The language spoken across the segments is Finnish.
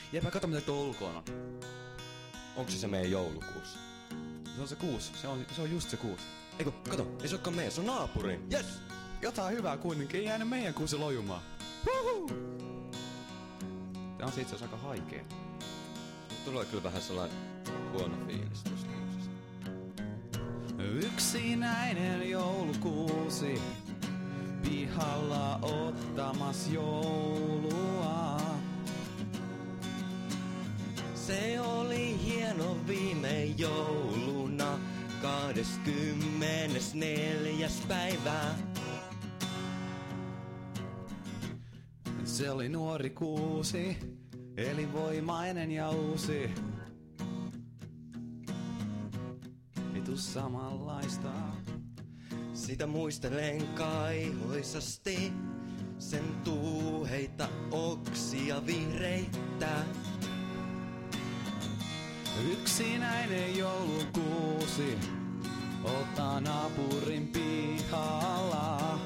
Jepä, kato mitä tuo ulkoon on. Onko se meidän joulukuusi? Se on se kuusi. Se on just se kuusi. Eiku, kato, ei se olekaan meidän, se on naapurin. Yes! Jotain hyvää kuitenkin, ei jäänyt meidän kuusi lojumaan. Woohoo! Tää on se itse asiassa aika haikea. Tulee kyllä vähän sellainen huono fiilis tosta kuusesta. Yksinäinen joulukuusi, pihalla ottamas joulua. Se oli hieno viime jouluna, 24. päivä. Se oli nuori kuusi, elinvoimainen ja uusi. Vitu samanlaista. Sitä muistelen kaihoisasti, sen tuuheita oksia vihreitä. Yksinäinen joulukuusi, ota naapurin pihalla.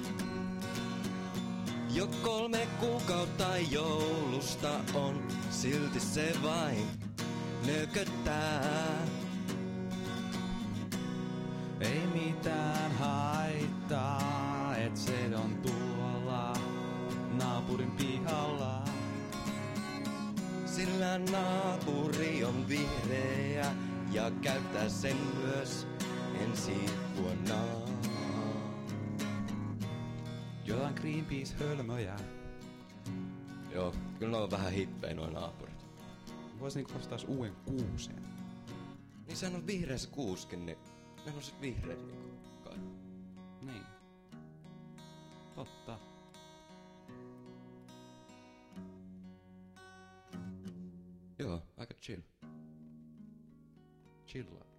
Jo 3 kuukautta joulusta on, silti se vain nököttää. Ei mitään haittaa, et se on tuolla naapurin pihalla. Sillä naapuri on vihreä ja käyttää sen myös ensi vuonna. Jotain Greenpeace-hölmöjä. Joo, kyllä ne on vähän hippejä nuo naapurit. Vois niinku ostaa uuden kuuseen. Niin sehän on vihreä se kuuskin, niin ne on sit vihreät niinku kai. Niin. Totta. Joo, aika chill. Chilla.